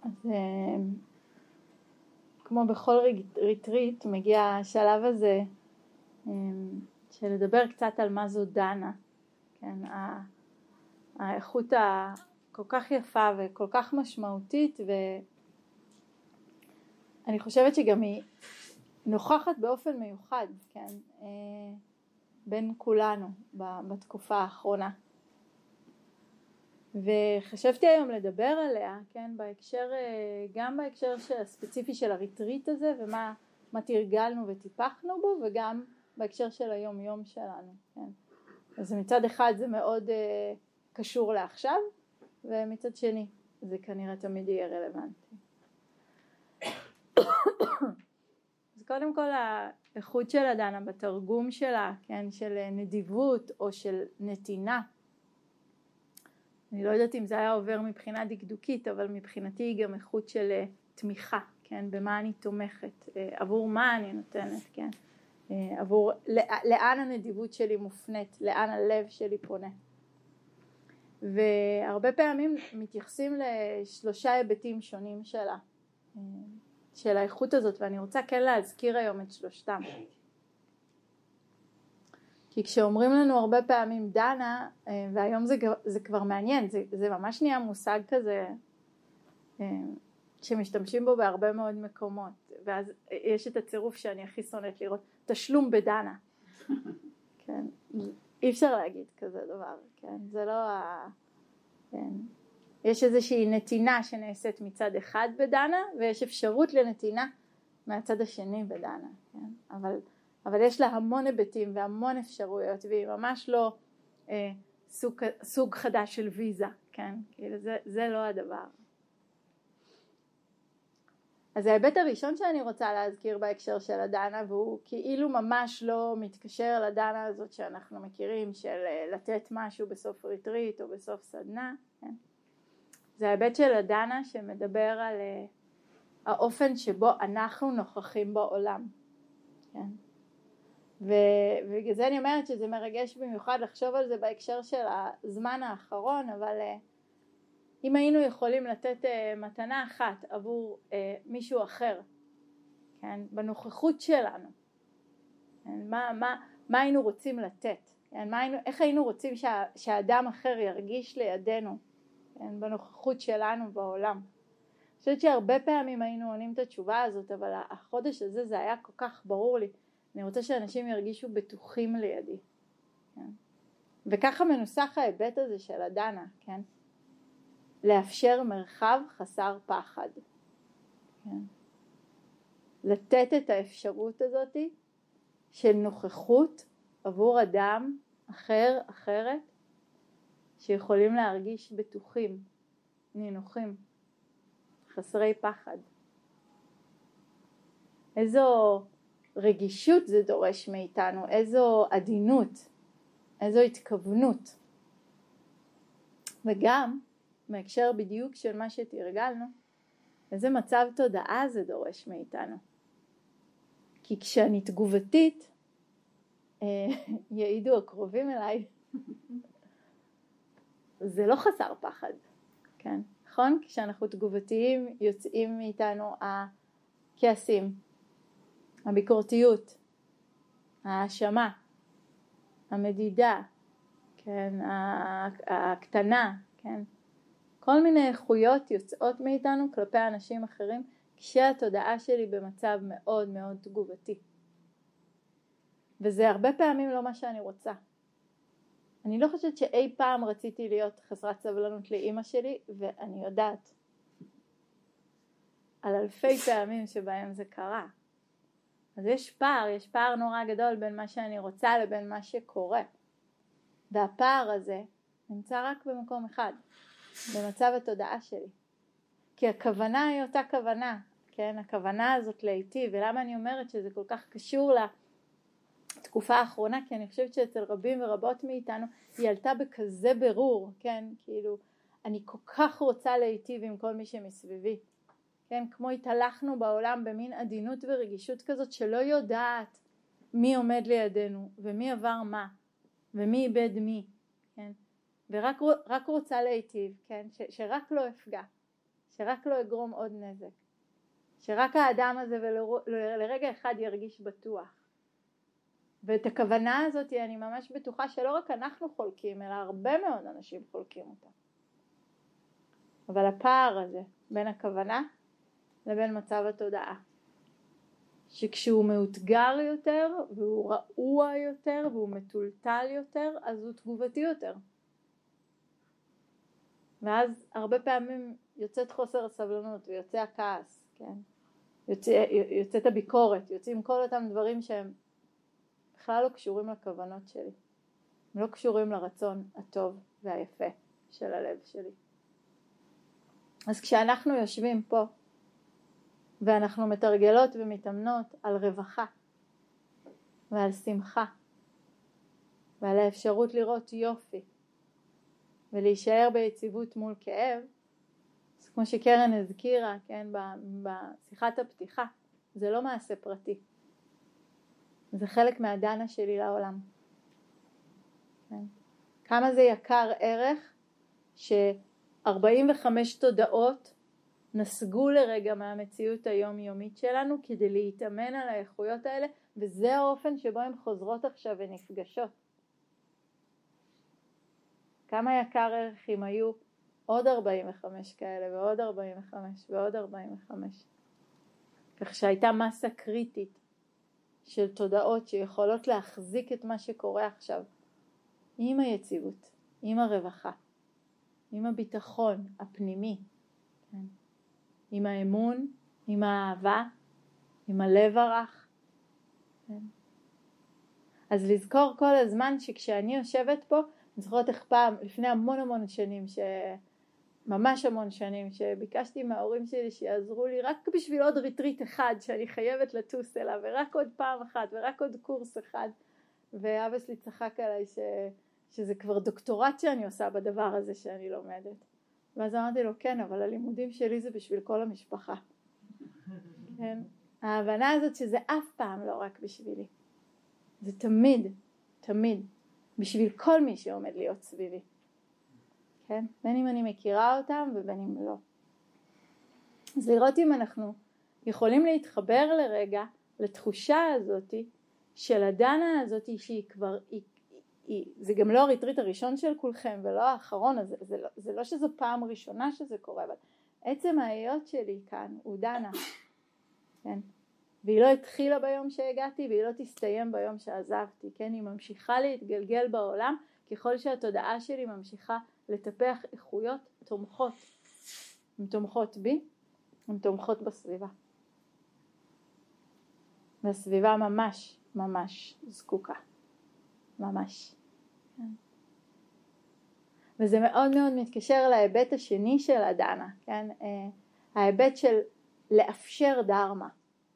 אז כמו בכל ריטריט מגיע השלב הזה של לדבר קצת על מה זו דנה, כן, האיכות הכל כך יפה וכל כך משמעותית, ואני חושבת שגם היא נוכחת באופן מיוחד, כן, בין כולנו בתקופה האחרונה. וחשבתי היום לדבר עליה, כן, בהקשר, גם בהקשר הספציפי של הריטריט הזה, ומה תרגלנו וטיפחנו בו, וגם בהקשר של היום יום שלנו, כן. אז מצד אחד זה מאוד קשור לעכשיו, ומצד שני זה כנראה תמיד יהיה רלוונטי. אז קודם כל האיכות של הדנה בתרגום שלה, כן, של נדיבות או של נתינה, אני לא יודעת אם זה היה עובר מבחינה דקדוקית, אבל מבחינתי היא גם איכות של תמיכה, כן, במה אני תומכת, עבור מה אני נותנת, כן, עבור לאן הנדיבות שלי מופנית, לאן הלב שלי פונה. והרבה פעמים מתייחסים לשלושה היבטים שונים של האיכות הזאת, ואני רוצה כן להזכיר היום את שלושתם. כי כשאומרים לנו הרבה פעמים דנה, והיום זה כבר מעניין, זה ממש נהיה מושג כזה שמשתמשים בו בהרבה מאוד מקומות, ואז יש את הצירוף שאני הכי שונאת לראות, תשלום בדנה. כן, אי אפשר להגיד כזה דבר, כן, זה לא כן. יש איזושהי נתינה שנעשית מצד אחד בדנה, ויש אפשרות לנתינה מהצד השני בדנה, כן, אבל יש לה המון היבטים והמון אפשרויות, והיא ממש לא סוג חדש של ויזה, כן? כאילו זה לא הדבר. אז ההיבט הראשון שאני רוצה להזכיר בהקשר של הדנה, והוא כאילו ממש לא מתקשר לדנה הזאת שאנחנו מכירים, של לתת משהו בסוף ריטריט או בסוף סדנה, כן? זה ההיבט של הדנה שמדבר על האופן שבו אנחנו נוכחים בעולם, כן? ובגלל זה אני אומרת שזה מרגש במיוחד לחשוב על זה בהקשר של הזמן האחרון, אבל אם היינו יכולים לתת מתנה אחת עבור מישהו אחר, כן, בנוכחות שלנו, כן, מה היינו רוצים לתת, כן, איך היינו רוצים שהאדם אחר ירגיש לידינו, כן, בנוכחות שלנו בעולם. אני חושבת שהרבה פעמים היינו עונים את התשובה הזאת, אבל החודש הזה זה היה כל כך ברור לי. אני רוצה שאנשים ירגישו בטוחים לידי, כן? וככה מנוסח ההיבט הזה של הדנה, כן? לאפשר מרחב חסר פחד, כן? לתת את האפשרות הזאת של נוכחות עבור אדם אחר, אחרת, שיכולים להרגיש בטוחים, נינוחים, חסרי פחד. איזו רגישות זה דורש מאיתנו, איזו עדינות, איזו התכוונות. וגם, בהקשר בדיוק של מה שתרגלנו, איזה מצב תודעה זה דורש מאיתנו. כי כשאני תגובתית, יעידו הקרובים אליי, זה לא חסר פחד, כן? נכון? כשאנחנו תגובתיים יוצאים מאיתנו הכעסים, הביקורתיות, האשמה, המדידה, כן, הקטנה, כן, כל מיני איכויות יוצאות מאיתנו כלפי אנשים אחרים, כשהתודעה שלי במצב מאוד מאוד תגובתי. וזה הרבה פעמים לא מה שאני רוצה. אני לא חושבת שאי פעם רציתי להיות חסרת סבלנות לאמא שלי, ואני יודעת על אלפי פעמים שבהם זה קרה. אז יש פער נורא גדול בין מה שאני רוצה לבין מה שקורה. והפער הזה נמצא רק במקום אחד, במצב התודעה שלי. כי הכוונה היא אותה כוונה, כן? הכוונה הזאת להיטיב, ולמה אני אומרת שזה כל כך קשור לתקופה האחרונה, כי אני חושבת שאצל רבים ורבות מאיתנו היא עלתה בכזה ברור, כן? כאילו, אני כל כך רוצה להיטיב עם כל מי שמסביבי. כן, כמו התהלכנו בעולם במין עדינות ורגישות כזאת שלא יודעת מי עומד לידינו ומי עבר מה ומי איבד מי, כן? ורק רוצה להיטיב, כן? שרק לא אפגע, שרק לא יגרום עוד נזק, שרק האדם הזה ולרגע אחד ירגיש בטוח. ואת הכוונה הזאת אני ממש בטוחה שלא רק אנחנו חולקים, אלא הרבה מאוד אנשים חולקים אותה. אבל הפער הזה בין הכוונה לבין מצב התודעה, שכשהוא מאותגר יותר והוא רעוע יותר והוא מטולטל יותר, אז הוא תגובתי יותר. ואז הרבה פעמים יוצאת חוסר הסבלנות ויוצא הכעס, כן? יוצאת הביקורת, יוצאים כל אותם דברים שהם בכלל לא קשורים לכוונות שלי, הם לא קשורים לרצון הטוב והיפה של הלב שלי. אז כשאנחנו יושבים פה ואנחנו מתרגלות ומתאמנות על רווחה ועל שמחה ועל האפשרות לראות יופי ולהישאר ביציבות מול כאב, אז כמו שקרן הזכירה, כן, בשיחת הפתיחה, זה לא מעשה פרטי, זה חלק מהדנה שלי לעולם. כן? כמה זה יקר ערך ש45 תודעות נסגו לרגע מהמציאות היומיומית שלנו כדי להתאמן על האיכויות האלה, וזה האופן שבו הן חוזרות עכשיו ונפגשות. כמה יקר ערך אם היו עוד 45 כאלה ועוד 45 ועוד 45, כך שהייתה מסה קריטית של תודעות שיכולות להחזיק את מה שקורה עכשיו עם היציבות, עם הרווחה, עם הביטחון הפנימי, כן? עם האמון, עם האהבה, עם הלב הרך. כן? אז לזכור כל הזמן שכשאני יושבת פה, אני זוכרת איך פעם, לפני המון שנים, ממש המון שנים, שביקשתי מההורים שלי שיעזרו לי רק בשביל עוד ריטריט אחד שאני חייבת לטוס אליו, ורק עוד פעם אחת, ורק עוד קורס אחד. ואבא שלי צחק עליי שזה כבר דוקטורט שאני עושה בדבר הזה שאני לומדת. ואז אמרתי לו, כן, אבל הלימודים שלי זה בשביל כל המשפחה. כן? ההבנה הזאת שזה אף פעם לא רק בשבילי. זה תמיד, בשביל כל מי שעומד להיות סביבי. כן? בין אם אני מכירה אותם ובין אם לא. אז לראות אם אנחנו יכולים להתחבר לרגע לתחושה הזאת של הדנה הזאת שהיא כבר, זה גם לא הריטריט הראשון של כולכם ולא האחרון, זה לא שזו פעם ראשונה שזה קורה, אבל עצם ההיות שלי כאן הוא דנה. כן? והיא לא התחילה ביום שהגעתי והיא לא תסתיים ביום שעזבתי. כן? היא ממשיכה להתגלגל בעולם ככל שהתודעה שלי ממשיכה לטפח איכויות תומכות. הן תומכות בי, הן תומכות בסביבה. והסביבה ממש זקוקה. ממש. וזה מאוד מתקשר להיבט השני של הדנה. כן? ההיבט של לאפשר דרמה.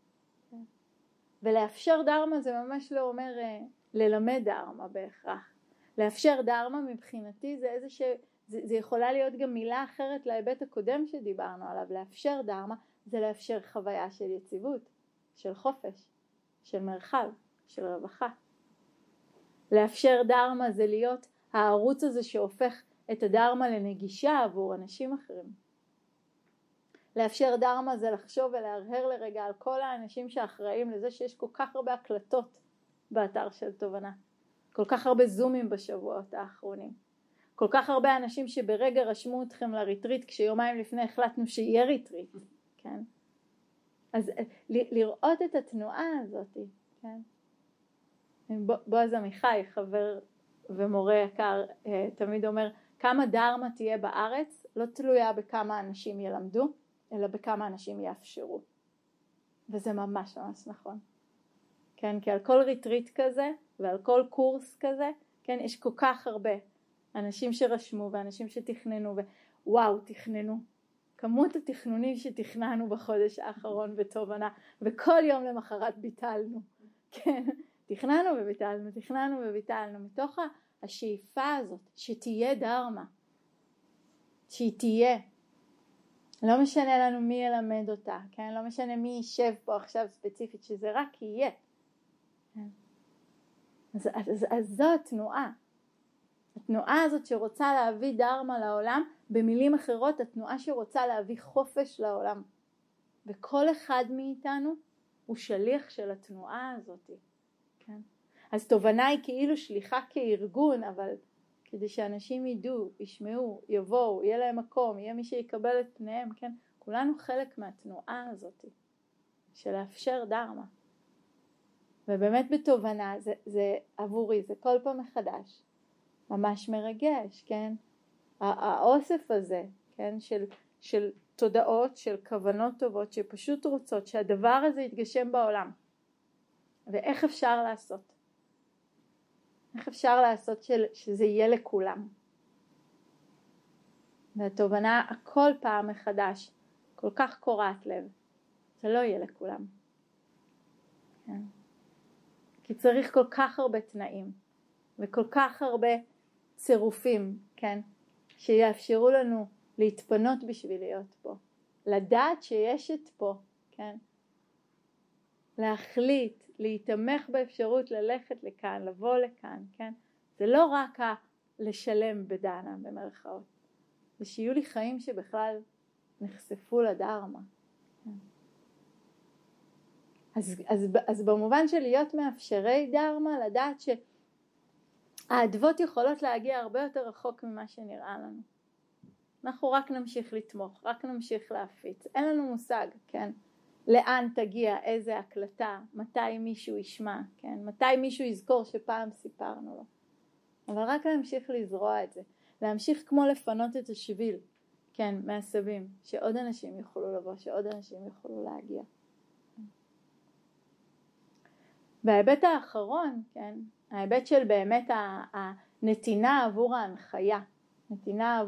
ולאפשר דרמה זה ממש לא אומר ללמד דרמה בהכרח. לאפשר דרמה מבחינתי זה יכולה להיות גם מילה אחרת להיבט הקודם שדיברנו עליו. לאפשר דרמה זה לאפשר חוויה של יציבות, של חופש, של מרחב, של רווחה. לאפשר דרמה זה להיות הערוץ הזה שהופך את הדרמה לנגישה עבור אנשים אחרים. לאפשר דרמה זה לחשוב ולהרהר לרגע על כל האנשים שאחראים לזה שיש כל כך הרבה הקלטות באתר של תובנה. כל כך הרבה זומים בשבועות האחרונים. כל כך הרבה אנשים שברגע רשמו אתכם לריטריט כשיומיים לפני החלטנו שיהיה ריטריט. כן? אז לראות את התנועה הזאת. כן? בועז עמיחי, חבר ומורה יקר, תמיד אומר, כמה דרמה תהיה בארץ לא תלויה בכמה אנשים ילמדו, אלא בכמה אנשים יאפשרו. וזה ממש נכון. כן, כי על כל ריטריט כזה ועל כל קורס כזה, כן, יש כל כך הרבה אנשים שרשמו ואנשים שתכננו, ווואו, תכננו. כמות התכנונים שתכננו בחודש האחרון בתובנה, וכל יום למחרת ביטלנו. כן, תכננו וביטלנו, מתוך השאיפה הזאת שתהיה דרמה, שהיא תהיה. לא משנה לנו מי ילמד אותה, כן? לא משנה מי יישב פה עכשיו ספציפית, שזה רק יהיה. אז זו התנועה. התנועה הזאת שרוצה להביא דרמה לעולם, במילים אחרות, התנועה שרוצה להביא חופש לעולם. וכל אחד מאיתנו הוא שליח של התנועה הזאת. כן? אז תובנה היא כאילו שליחה כארגון, אבל כדי שאנשים ידעו, ישמעו, יבואו, יהיה להם מקום, יהיה מי שיקבל את פניהם, כן? כולנו חלק מהתנועה הזאת של לאפשר דרמה. ובאמת בתובנה, זה עבורי, זה כל פעם מחדש, ממש מרגש, כן? האוסף הזה, כן? של תודעות, של כוונות טובות, שפשוט רוצות שהדבר הזה יתגשם בעולם. ואיך אפשר לעשות? איך אפשר לעשות שזה יהיה לכולם? והתובנה הכל פעם מחדש, כל כך קורעת לב, זה לא יהיה לכולם. כן? כי צריך כל כך הרבה תנאים, וכל כך הרבה צירופים, כן? שיאפשרו לנו להתפנות בשביל להיות פה. לדעת שיש את פה, כן? להחליט, להתמך באפשרות ללכת לכאן, לבוא לכאן, כן? זה לא רק לשלם בדנה, במרכאות. זה שיהיו לי חיים שבכלל נחשפו לדרמה. כן? אז במובן של להיות מאפשרי דרמה, לדעת שהאדוות יכולות להגיע הרבה יותר רחוק ממה שנראה לנו. אנחנו רק נמשיך לתמוך, רק נמשיך להפיץ. אין לנו מושג, כן? לאן תגיע, איזה הקלטה, מתי מישהו ישמע, כן? מתי מישהו יזכור שפעם סיפרנו לו. אבל רק להמשיך לזרוע את זה. להמשיך כמו לפנות את השביל, כן, מעשבים, שעוד אנשים יוכלו לבוא, שעוד אנשים יוכלו להגיע. וההיבט האחרון, כן, ההיבט של באמת הנתינה עבור ההנחיה, נתינה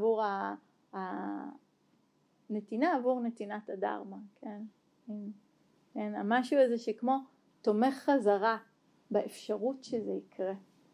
עבור נתינת הדרמה, כן, כן, המשהו הזה שכמו תומך חזרה באפשרות שזה יקרה.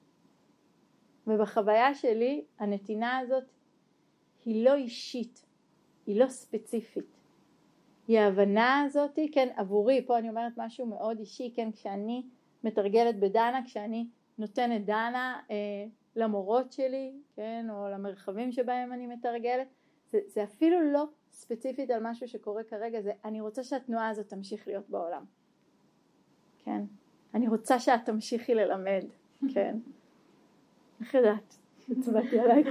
ובחוויה שלי הנתינה הזאת היא לא אישית, היא לא ספציפית. היא ההבנה הזאת, כן, עבורי, פה אני אומרת משהו מאוד אישי, כן, כשאני מתרגלת בדנה, כשאני נותנת דנה למורות שלי, כן, או למרחבים שבהם אני מתרגלת, זה אפילו לא ספציפית על משהו שקורה כרגע, זה אני רוצה שהתנועה הזאת תמשיך להיות בעולם. כן? אני רוצה שאת תמשיכי ללמד, כן? איך יודעת? הצבעתי עלייך.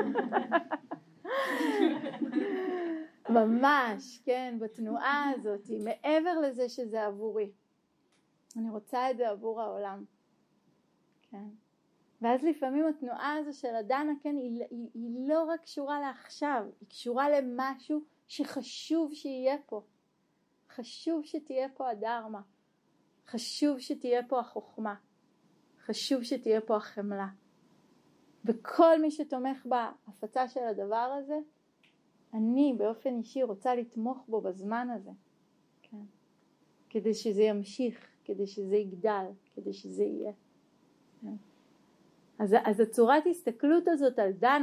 ממש, כן, בתנועה הזאת, מעבר לזה שזה עבורי. אני רוצה את זה עבור העולם. כן. ואז לפעמים התנועה הזו של הדנה, כן, היא לא רק קשורה לעכשיו, היא קשורה למשהו שחשוב שיהיה פה. חשוב שתהיה פה הדרמה. חשוב שתהיה פה החוכמה. חשוב שתהיה פה החמלה. וכל מי שתומך בהפצה של הדבר הזה, אני באופן אישי רוצה לתמוך בו בזמן הזה. כן. כדי שזה ימשיך, כדי שזה יגדל, כדי שזה יהיה. כן. אז הצורת הסתכלות הזאת על דנה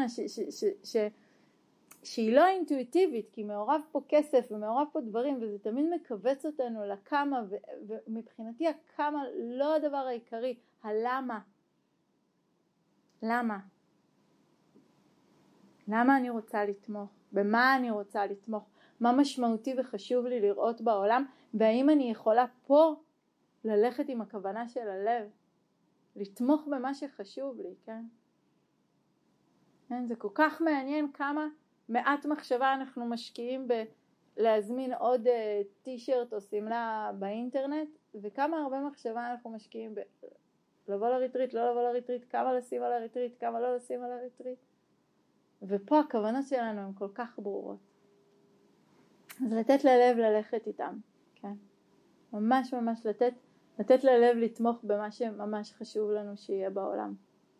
שהיא לא אינטואיטיבית, כי מעורב פה כסף ומעורב פה דברים, וזה תמיד מקבץ אותנו לכמה, ומבחינתי הכמה לא הדבר העיקרי, הלמה. למה? למה אני רוצה לתמוך? במה אני רוצה לתמוך? מה משמעותי וחשוב לי לראות בעולם? והאם אני יכולה פה ללכת עם הכוונה של הלב? לתמוך במה שחשוב לי, כן? כן, זה כל כך מעניין כמה מעט מחשבה אנחנו משקיעים בלהזמין עוד טישרט או סמלה באינטרנט, וכמה הרבה מחשבה אנחנו משקיעים לבוא לריטריט, לא לבוא לריטריט, כמה לשים על הריטריט, כמה לא לשים על הריטריט. ופה הכוונות שלנו הן כל כך ברורות. אז לתת ללב ללכת איתם, כן? ממש ממש לתת ללב לתמוך במה שממש חשוב לנו שיהיה בעולם.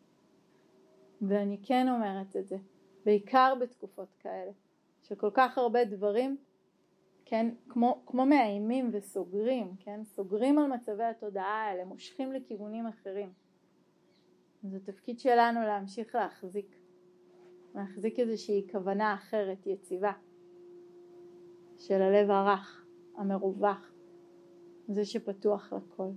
ואני כן אומרת את זה, בעיקר בתקופות כאלה, שכל כך הרבה דברים, כן, כמו מאיימים וסוגרים, כן, סוגרים על מצבי התודעה האלה, מושכים לכיוונים אחרים. אז התפקיד שלנו להמשיך להחזיק איזושהי כוונה אחרת, יציבה, של הלב הרך, המרווח, זה שפתוח לכל.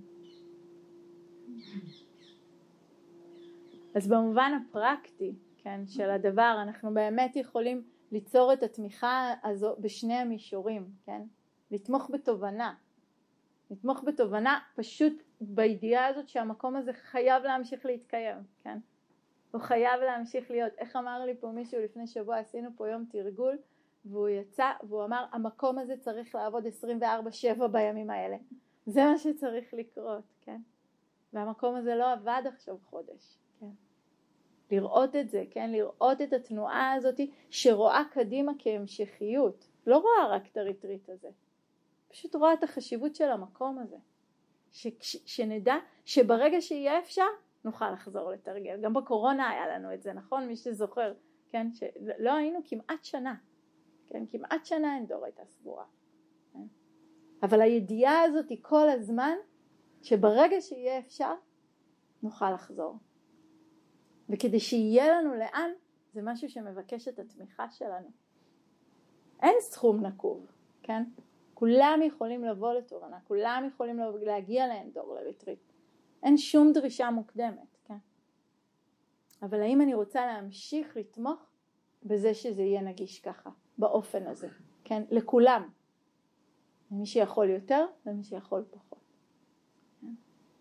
אז במובן הפרקטי, כן, של הדבר, אנחנו באמת יכולים ליצור את התמיכה הזו בשני המישורים, כן? לתמוך בתובנה. לתמוך בתובנה פשוט בידיעה הזאת שהמקום הזה חייב להמשיך להתקיים, כן? הוא חייב להמשיך להיות. איך אמר לי פה מישהו לפני שבוע, עשינו פה יום תרגול, והוא יצא והוא אמר, המקום הזה צריך לעבוד 24/7 בימים האלה. זה מה שצריך לקרות, כן? והמקום הזה לא עבד עכשיו חודש, כן? לראות את זה, כן? לראות את התנועה הזאת שרואה קדימה כהמשכיות. לא רואה רק את הריטריט הזה. פשוט רואה את החשיבות של המקום הזה. שנדע שברגע שיהיה אפשר, נוכל לחזור לתרגל. גם בקורונה היה לנו את זה, נכון? מי שזוכר, כן? שלא היינו כמעט שנה. כן? כמעט שנה אין דור הייתה סגורה. כן? אבל הידיעה הזאת היא כל הזמן, שברגע שיהיה אפשר, נוכל לחזור. וכדי שיהיה לנו לאן, זה משהו שמבקש את התמיכה שלנו. אין סכום נקוב, כן? כולם יכולים לבוא לתובנה, כולם יכולים להגיע לאנדור, לריטריט. אין שום דרישה מוקדמת, כן? אבל האם אני רוצה להמשיך לתמוך בזה שזה יהיה נגיש ככה, באופן הזה, כן? לכולם. למי שיכול יותר, למי שיכול פחות. כן?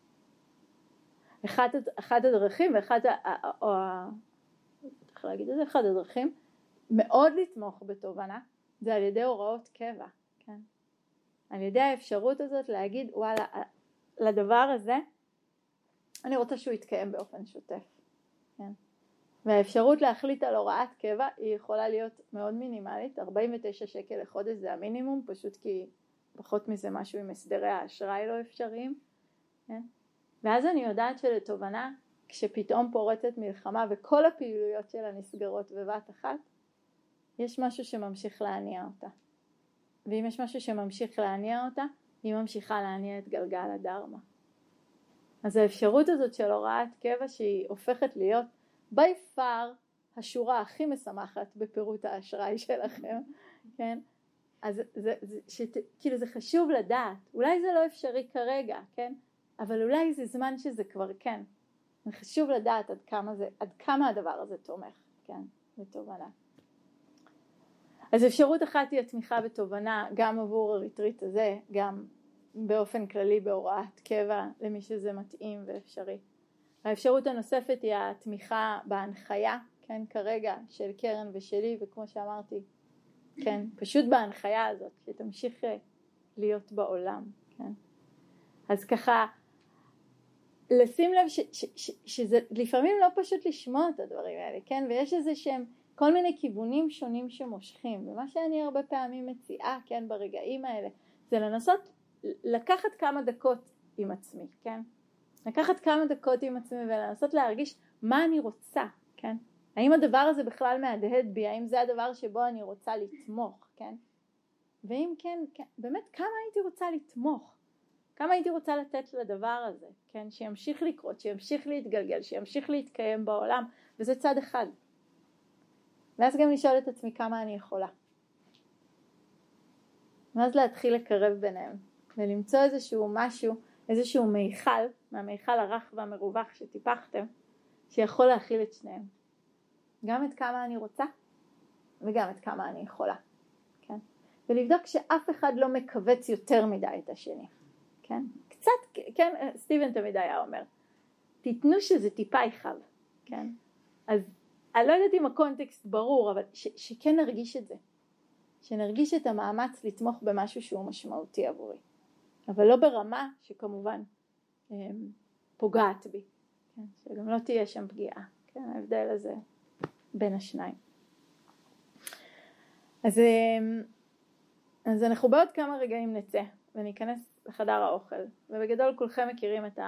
אחד הדרכים, אחד הדרכים מאוד לתמוך בתובנה, זה על ידי הוראות קבע, כן? על ידי האפשרות הזאת להגיד, וואלה, לדבר הזה, אני רוצה שהוא יתקיים באופן שוטף, כן? והאפשרות להחליט על הוראת קבע היא יכולה להיות מאוד מינימלית, 49 שקל לחודש זה המינימום, פשוט כי פחות מזה משהו עם הסדרי האשראי לא אפשריים, כן? ואז אני יודעת שלתובנה, כשפתאום פורצת מלחמה וכל הפעילויות שלה נסגרות בבת אחת, יש משהו שממשיך להניע אותה. ואם יש משהו שממשיך להניע אותה, היא ממשיכה להניע את גלגל הדרמה. אז האפשרות הזאת של הוראת קבע שהיא הופכת להיות by far השורה הכי משמחת בפירוט האשראי שלכם, כן? אז כאילו זה חשוב לדעת, אולי זה לא אפשרי כרגע, כן? אבל אולי זה זמן שזה כבר כן. זה חשוב לדעת עד כמה הדבר הזה תומך, כן? בתובנה. אז אפשרות אחת היא התמיכה בתובנה, גם עבור הריטריט הזה, גם באופן כללי בהוראת קבע למי שזה מתאים ואפשרי. האפשרות הנוספת היא התמיכה בהנחיה, כן, כרגע של קרן ושלי, וכמו שאמרתי, כן, פשוט בהנחיה הזאת, שתמשיך להיות בעולם, כן. אז ככה, לשים לב שזה לפעמים לא פשוט לשמוע את הדברים האלה, כן, ויש איזה שהם כל מיני כיוונים שונים שמושכים, ומה שאני הרבה פעמים מציעה, כן, ברגעים האלה, זה לנסות לקחת כמה דקות עם עצמי, כן? לקחת כמה דקות עם עצמי ולנסות להרגיש מה אני רוצה, כן? האם הדבר הזה בכלל מהדהד בי, האם זה הדבר שבו אני רוצה לתמוך, כן? ואם כן, באמת כמה הייתי רוצה לתמוך? כמה הייתי רוצה לתת לדבר הזה, כן? שימשיך לקרות, שימשיך להתגלגל, שימשיך להתקיים בעולם, וזה צד אחד. ואז גם לשאול את עצמי כמה אני יכולה. ואז להתחיל לקרב ביניהם, ולמצוא איזשהו משהו, איזשהו מיכל, מהמיכל הרך והמרווח שטיפחתם, שיכול להכיל את שניהם. גם את כמה אני רוצה, וגם את כמה אני יכולה. כן? ולבדוק שאף אחד לא מקווץ יותר מדי את השני. כן? קצת, כן, סטיבן תמיד היה אומר, תיתנו שזה טיפה יחב. כן? אז אני לא יודעת אם הקונטקסט ברור, אבל שכן נרגיש את זה. שנרגיש את המאמץ לתמוך במשהו שהוא משמעותי עבורי. אבל לא ברמה שכמובן פוגעת בי. כן? שגם לא תהיה שם פגיעה. כן? ההבדל הזה בין השניים. אז אנחנו בעוד כמה רגעים נצא וניכנס לחדר האוכל. ובגדול כולכם מכירים את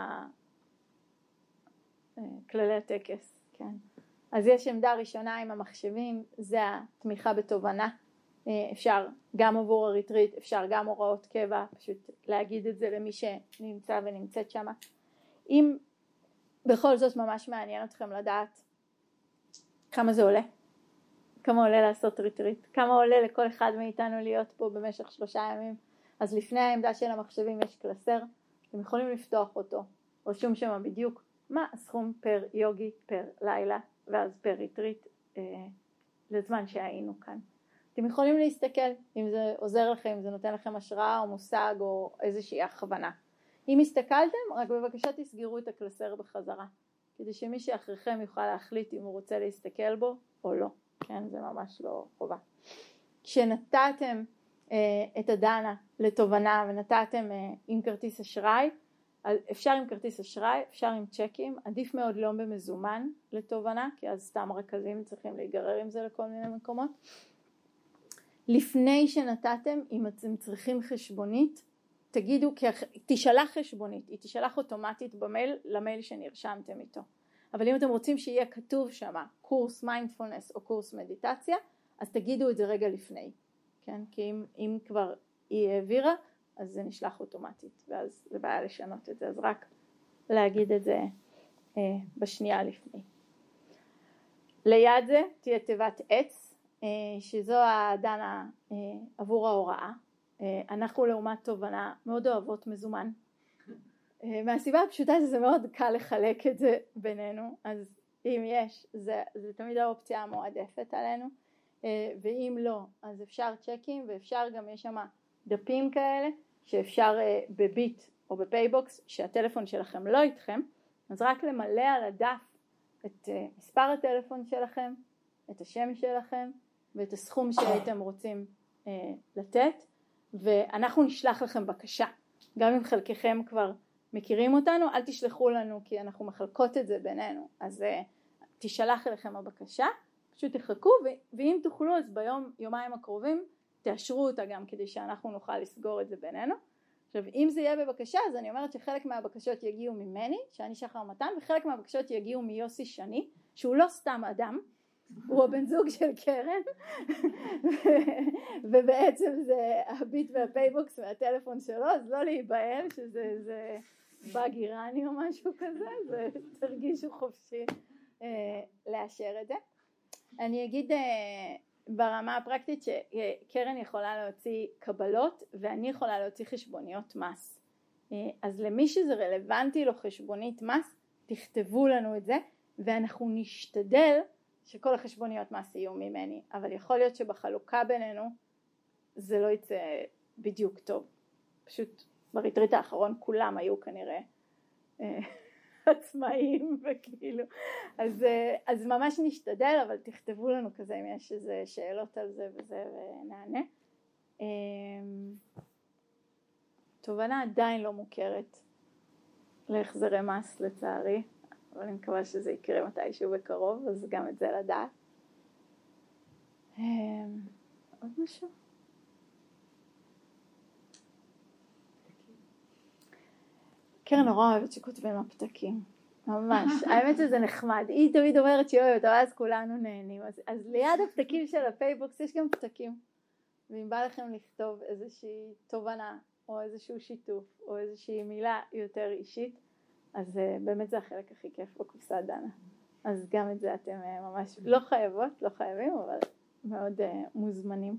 כללי הטקס. כן? אז יש עמדה ראשונה עם המחשבים, זה התמיכה בתובנה. אפשר גם עבור הריטריט, אפשר גם הוראות קבע, פשוט להגיד את זה למי שנמצא ונמצאת שם. אם בכל זאת ממש מעניין אתכם לדעת כמה זה עולה, כמה עולה לעשות ריטריט, כמה עולה לכל אחד מאיתנו להיות פה במשך 3 ימים, אז לפני העמדה של המחשבים יש קלסר, אתם יכולים לפתוח אותו, רשום שם בדיוק מה הסכום פר יוגי פר לילה, ואז פר ריטריט לזמן שהיינו כאן. אתם יכולים להסתכל אם זה עוזר לכם, אם זה נותן לכם השראה או מושג או איזושהי הכוונה. אם הסתכלתם, רק בבקשה תסגרו את הקלסר בחזרה, כדי שמי שאחריכם יוכל להחליט אם הוא רוצה להסתכל בו או לא. כן, זה ממש לא חובה. כשנתתם את הדנה לתובנה ונתתם עם כרטיס אשראי, אפשר עם כרטיס אשראי, אפשר עם צ'קים, עדיף מאוד לא במזומן לתובנה, כי אז סתם רכזים צריכים להיגרר עם זה לכל מיני מקומות. לפני שנתתם, אם אתם צריכים חשבונית, תגידו, תשלח חשבונית, היא תשלח אוטומטית במייל למייל שנרשמתם איתו. אבל אם אתם רוצים שיהיה כתוב שם קורס מיינדפולנס או קורס מדיטציה, אז תגידו את זה רגע לפני. כן? כי אם כבר היא העבירה, אז זה נשלח אוטומטית, ואז זה בעיה לשנות את זה, אז רק להגיד את זה בשנייה לפני. ליד זה תהיה תיבת עץ, שזו הדנה עבור ההוראה. אנחנו לעומת תובנה מאוד אוהבות מזומן, מהסיבה הפשוטה שזה מאוד קל לחלק את זה בינינו, אז אם יש, זה תמיד האופציה המועדפת עלינו, ואם לא, אז אפשר צ'קים, ואפשר גם, יש שם דפים כאלה, שאפשר בביט או בפייבוקס, שהטלפון שלכם לא איתכם, אז רק למלא על הדף את מספר הטלפון שלכם, את השם שלכם, ואת הסכום שהייתם רוצים לתת, ואנחנו נשלח לכם בקשה. גם אם חלקכם כבר מכירים אותנו, אל תשלחו לנו, כי אנחנו מחלקות את זה בינינו. אז תשלח אליכם הבקשה, פשוט תחכו, ואם תוכלו, אז יומיים הקרובים, תאשרו אותה גם, כדי שאנחנו נוכל לסגור את זה בינינו. עכשיו, אם זה יהיה בבקשה, אז אני אומרת שחלק מהבקשות יגיעו ממני, שאני שחר מתן, וחלק מהבקשות יגיעו מיוסי שני, שהוא לא סתם אדם, הוא הבן זוג של קרן, ובעצם זה הביט והפייבוקס מהטלפון שלו, אז לא להיבהל שזה באג איראני או משהו כזה, ותרגישו חופשי לאשר את זה. אני אגיד ברמה הפרקטית שקרן יכולה להוציא קבלות, ואני יכולה להוציא חשבוניות מס. אז למי שזה רלוונטי לו חשבונית מס, תכתבו לנו את זה, ואנחנו נשתדל שכל החשבוניות מס יהיו ממני, אבל יכול להיות שבחלוקה בינינו זה לא יצא בדיוק טוב. פשוט בריטריט האחרון כולם היו כנראה עצמאים וכאילו, אז ממש נשתדל, אבל תכתבו לנו כזה אם יש איזה שאלות על זה וזה ונענה. תובנה עדיין לא מוכרת להחזרי מס לצערי, אבל אני מקווה שזה יקרה מתישהו בקרוב, אז גם את זה לדעת. עוד משהו? קרן נורא אוהבת שכותבים הפתקים, ממש. האמת שזה נחמד. היא תמיד אומרת שהיא אוהבת, אבל אז כולנו נהנים. אז ליד הפתקים של הפייבוקס יש גם פתקים. ואם בא לכם לכתוב איזושהי תובנה, או איזשהו שיתוף, או איזושהי מילה יותר אישית, אז באמת זה החלק הכי כיף בקופסת דנה. אז גם את זה אתם ממש לא חייבות, לא חייבים, אבל מאוד מוזמנים.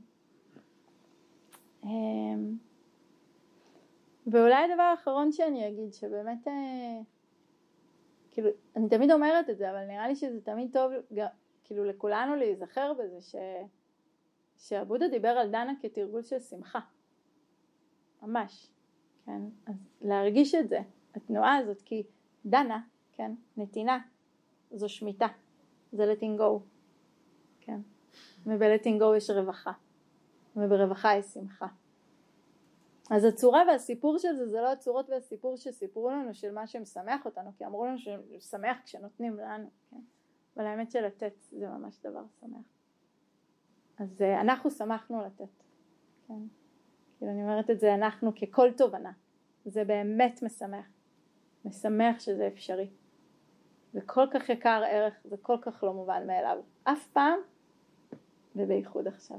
ואולי הדבר האחרון שאני אגיד, שבאמת, כאילו, אני תמיד אומרת את זה, אבל נראה לי שזה תמיד טוב, כאילו, לכולנו להיזכר בזה, שהבודה דיבר על דנה כתרגול של שמחה. ממש, כן? אז להרגיש את זה, התנועה הזאת, כי דנה, כן, נתינה, זו שמיטה, זה letting go, כן? וב-letting go יש רווחה, וברווחה יש שמחה. אז הצורה והסיפור של זה, זה לא הצורות והסיפור שסיפרו לנו של מה שמשמח אותנו, כי אמרו לנו ששמח כשנותנים לנו, כן? אבל האמת שלתת זה ממש דבר שמח. אז אנחנו שמחנו לתת, כן? כאילו אני אומרת את זה, אנחנו ככל תובנה, זה באמת משמח. משמח שזה אפשרי. וכל כך יקר ערך, זה כל כך לא מובן מאליו. אף פעם, ובייחוד עכשיו.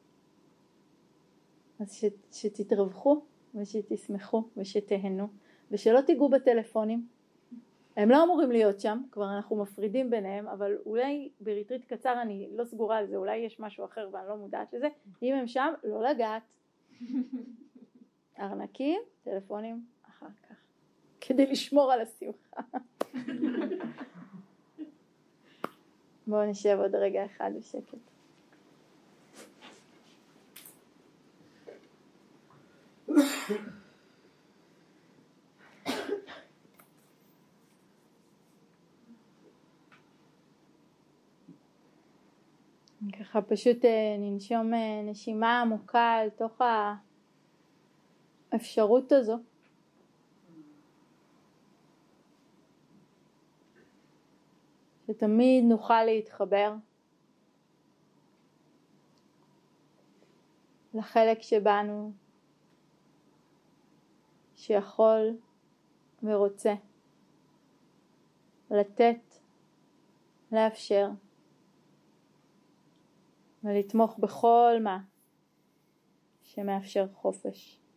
אז שתתרווחו, ושתשמחו, ושתהנו, ושלא תיגעו בטלפונים. הם לא אמורים להיות שם, כבר אנחנו מפרידים ביניהם, אבל אולי בריטריט קצר אני לא סגורה על זה, אולי יש משהו אחר ואני לא מודעת לזה. אם הם שם, לא לגעת. ארנקים, טלפונים, אחר כך. כדי לשמור על השמחה. בואו נשב עוד רגע אחד בשקט. ככה פשוט ננשום נשימה עמוקה אל תוך האפשרות הזו. שתמיד נוכל להתחבר לחלק שבנו שיכול ורוצה לתת, לאפשר ולתמוך בכל מה שמאפשר חופש.